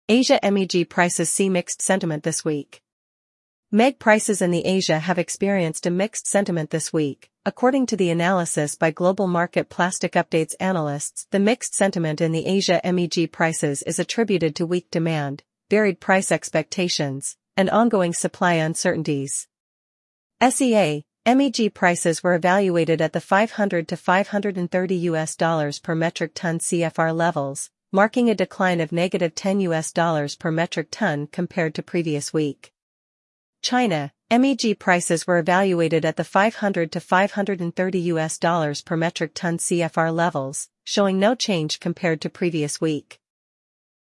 Asia MEG prices see mixed sentiment this week. MEG prices in the Asia have experienced a mixed sentiment this week. According to the analysis by Global Market Plastic Updates analysts, the mixed sentiment in the Asia MEG prices is attributed to weak demand, varied price expectations, and ongoing supply uncertainties. SEA MEG prices were evaluated at the $500 to $530 per metric ton CFR levels, marking a decline of -$10 per metric ton compared to previous week. China MEG prices were evaluated at the $500 to $530 per metric ton CFR levels, showing no change compared to previous week.